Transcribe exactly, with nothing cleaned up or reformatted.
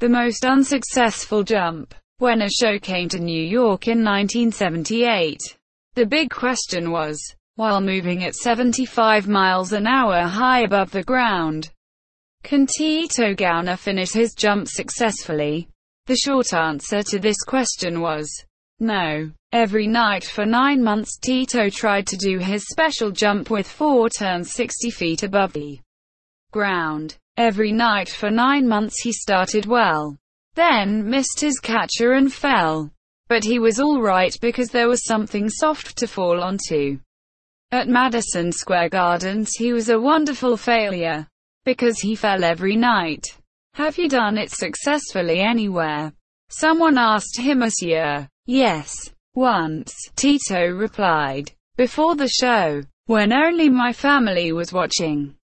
the most unsuccessful jump. When a show came to New York in nineteen seventy-eight, the big question was, while moving at seventy-five miles an hour high above the ground, can Tito Gauner finish his jump successfully? The short answer to this question was, no. Every night for nine months Tito tried to do his special jump with four turns sixty feet above the ground. Every night for nine months he started well, then missed his catcher and fell. But he was alright because there was something soft to fall onto. At Madison Square Gardens he was a wonderful failure, because he fell every night. Have you done it successfully anywhere? Someone asked him this year. Yes, once, Tito replied. Before the show, when only my family was watching.